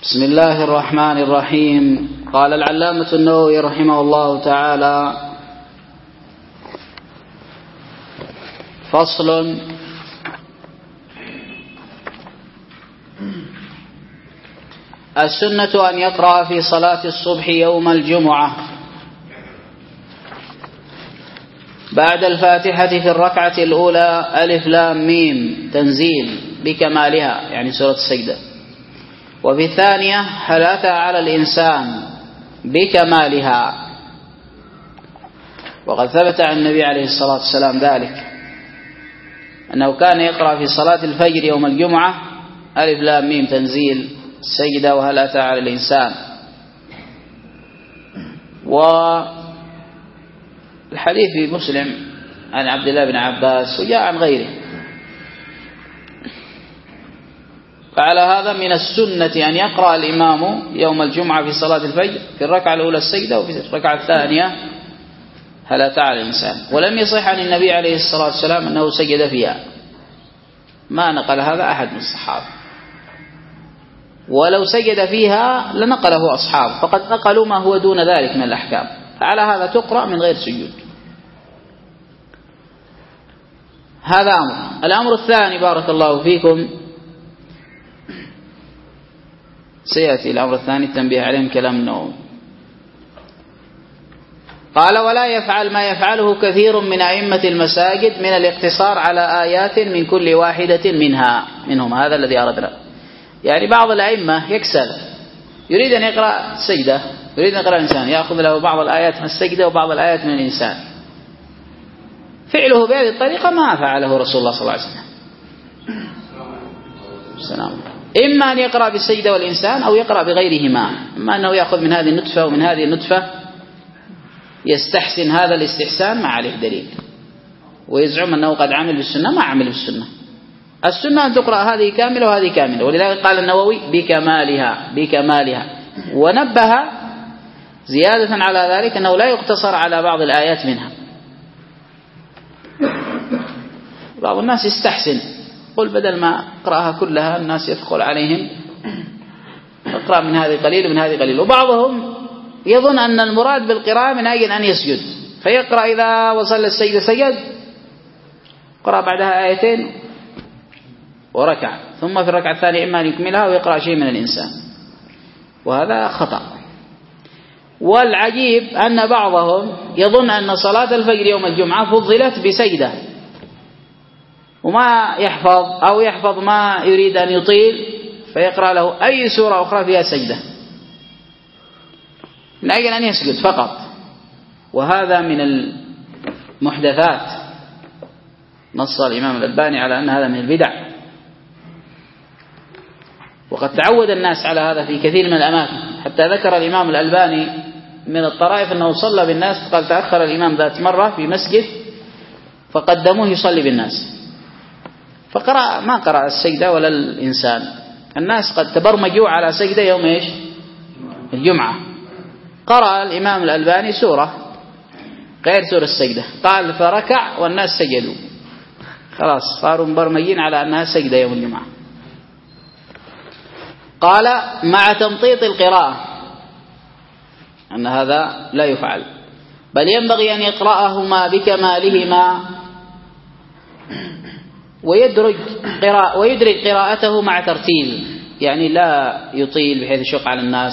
بسم الله الرحمن الرحيم. قال العلامة النووي رحمه الله تعالى: فصل. السنة أن يقرأ في صلاة الصبح يوم الجمعة بعد الفاتحة في الركعة الأولى ألف لام ميم تنزيل بكمالها، يعني سورة السجدة. وفي الثانية هل أتى على الإنسان بكمالها. وقد ثبت عن النبي عليه الصلاة والسلام ذلك، أنه كان يقرأ في صلاة الفجر يوم الجمعة ألف لام ميم تنزيل السجدة وهل أتى على الإنسان. والحديث في مسلم عن عبد الله بن عباس وجاء عن غيره. فعلى هذا من السنة أن يقرأ الإمام يوم الجمعة في صلاة الفجر في الركعة الأولى السجدة وفي الركعة الثانية هل أتى على الإنسان. ولم يصح عن النبي عليه الصلاة والسلام أنه سجد فيها، ما نقل هذا أحد من الصحابة، ولو سجد فيها لنقله أصحاب، فقد نقلوا ما هو دون ذلك من الأحكام. فعلى هذا تقرأ من غير سجود. هذا أمر. الأمر الثاني بارك الله فيكم، سيأتي الأمر الثاني التنبيه عليه من كلام النووي. قال: ولا يفعل ما يفعله كثير من أئمة المساجد من الاقتصار على آيات من كل واحدة منهم. هذا الذي أردنا. يعني بعض الأئمة يكسل، يريد أن يقرأ السجدة، يريد أن يقرأ الإنسان، يأخذ له بعض الآيات من السجدة وبعض الآيات من الإنسان. فعله بهذه الطريقة ما فعله رسول الله صلى الله عليه وسلم. السلام. إما أن يقرأ بالسجدة والإنسان أو يقرأ بغيرهما. إما أنه يأخذ من هذه النطفة ومن هذه النطفة، يستحسن هذا الاستحسان ما عليه دليل، ويزعم أنه قد عمل بالسنة، ما عمل بالسنة. السنة أن تقرأ هذه كاملة وهذه كاملة. ولذلك قال النووي بكمالها. ونبه زيادة على ذلك أنه لا يقتصر على بعض الآيات منها. بعض الناس يستحسن، قل بدل ما اقرأها كلها الناس يثقل عليهم، اقرأ من هذه قليل ومن هذه قليل. وبعضهم يظن أن المراد بالقراءة من أجل أن يسجد، فيقرأ إذا وصل السجدة سجد، قرأ بعدها آيتين وركع، ثم في الركعة الثانية إما أن يكملها ويقرأ شيء من الإنسان، وهذا خطأ. والعجيب أن بعضهم يظن أن صلاة الفجر يوم الجمعة فضلت بسجدة، وما يحفظ أو يحفظ ما يريد أن يطيل، فيقرأ له أي سورة أخرى فيها سجدة من أجل أن يسجد فقط. وهذا من المحدثات، نص الإمام الألباني على أن هذا من البدع. وقد تعود الناس على هذا في كثير من الأماكن، حتى ذكر الإمام الألباني من الطرائف أنه صلى بالناس، قال تأخر الإمام ذات مرة في مسجد فقدموه يصلي بالناس، فقرأ ما قرأ السجدة ولا الإنسان. الناس قد تبرمجوا على سجدة يوم إيش؟ الجمعة. قرأ الإمام الألباني سورة غير سورة السجدة، قال فركع والناس سجدوا، خلاص صاروا مبرمجين على أنها سجدة يوم الجمعة. قال: مع تمطيط القراءة، أن هذا لا يفعل، بل ينبغي أن يقرأهما بكمالهما ويدرج قراءته مع ترتيل، يعني لا يطيل بحيث يشق على الناس،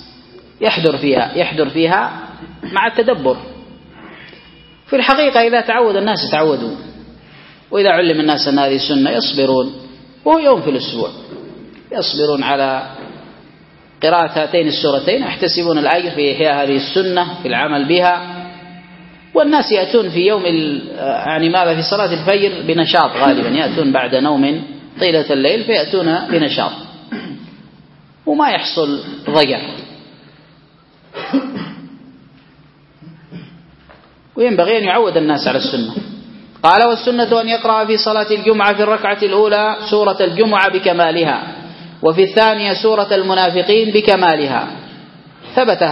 يحضر فيها مع التدبر. في الحقيقة إذا تعود الناس يتعودون، وإذا علم الناس أن هذه السنة يصبرون، وهو يوم في الأسبوع يصبرون على قراءة هاتين السورتين، يحتسبون الأجر في إحياء هذه السنة في العمل بها. والناس يأتون في يوم يعني ماذا في صلاة الفجر بنشاط، غالبا يأتون بعد نوم طيلة الليل فيأتون بنشاط وما يحصل ضجر. وينبغي أن يعود الناس على السنة. قال: والسنة أن يقرأ في صلاة الجمعة في الركعة الأولى سورة الجمعة بكمالها، وفي الثانية سورة المنافقين بكمالها. ثبت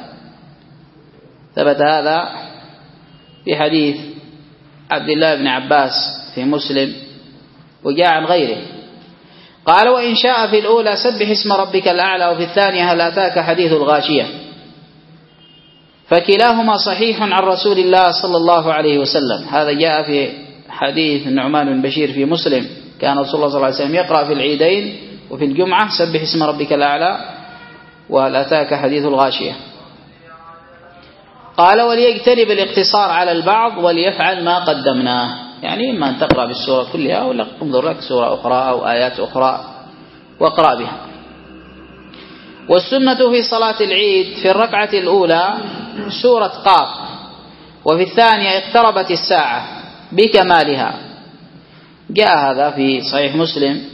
هذا في حديث عبد الله بن عباس في مسلم، وجاء عن غيره. قال وإن شاء في الأولى سبح اسم ربك الأعلى وفي الثانية هل أتاك حديث الغاشية، فكلاهما صحيح عن رسول الله صلى الله عليه وسلم. هذا جاء في حديث النعمان بن بشير في مسلم، كان رسول الله صلى الله عليه وسلم يقرأ في العيدين وفي الجمعة سبح اسم ربك الأعلى وهل أتاك حديث الغاشية. قال وليجتنب الاقتصار على البعض وليفعل ما قدمناه، يعني إما أن تقرأ بالسورة كلها ولا انظر لك سورة أخرى أو آيات أخرى واقرأ بها. والسنة في صلاة العيد في الركعة الأولى سورة قاف، وفي الثانية اقتربت الساعة بكمالها. جاء هذا في صحيح مسلم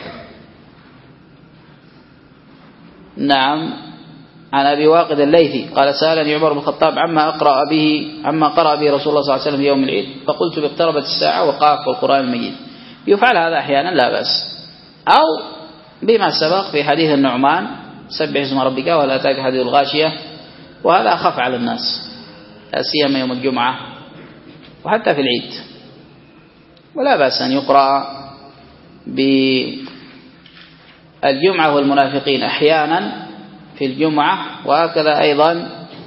نعم عن أبي واقد الليثي قال سألني عمر بن الخطاب عما قرأ به رسول الله صلى الله عليه وسلم في يوم العيد، فقلت باقتربت الساعة وقاف والقرآن المجيد. يفعل هذا أحيانا لا بأس، أو بما سبق في حديث النعمان سبح اسم ربك ولا أتاك حديث الغاشية، وهذا أخف على الناس لا سيما يوم الجمعة وحتى في العيد، ولا بأس أن يقرأ بالجمعة والمنافقين أحيانا في الجمعة، وهكذا أيضا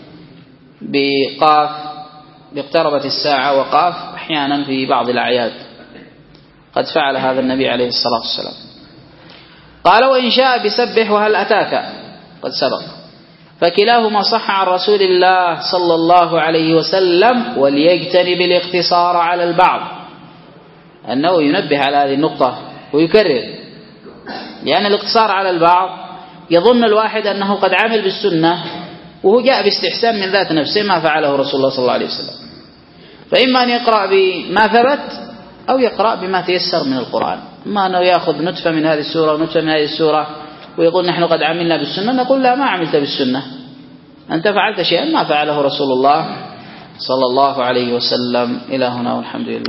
بقاف باقتربت الساعة وقاف أحيانا في بعض الأعياد، قد فعل هذا النبي عليه الصلاة والسلام. قال وإن شاء بسبح وهل أتاك قد سبق، فكلاهما صح عن رسول الله صلى الله عليه وسلم، وليجتنب الاقتصار على البعض، أنه ينبه على هذه النقطة ويكرر، لأن الاقتصار على البعض يظن الواحد أنه قد عمل بالسنة وهو جاء باستحسان من ذات نفسه ما فعله رسول الله صلى الله عليه وسلم، فإما أن يقرأ بما ثبت أو يقرأ بما تيسر من القرآن. أما أنه يأخذ نتفة من هذه السورة ونتفة من هذه السورة ويقول نحن قد عملنا بالسنة، نقول لا، ما عملت بالسنة، أنت فعلت شيئا ما فعله رسول الله صلى الله عليه وسلم. إلى هنا والحمد لله.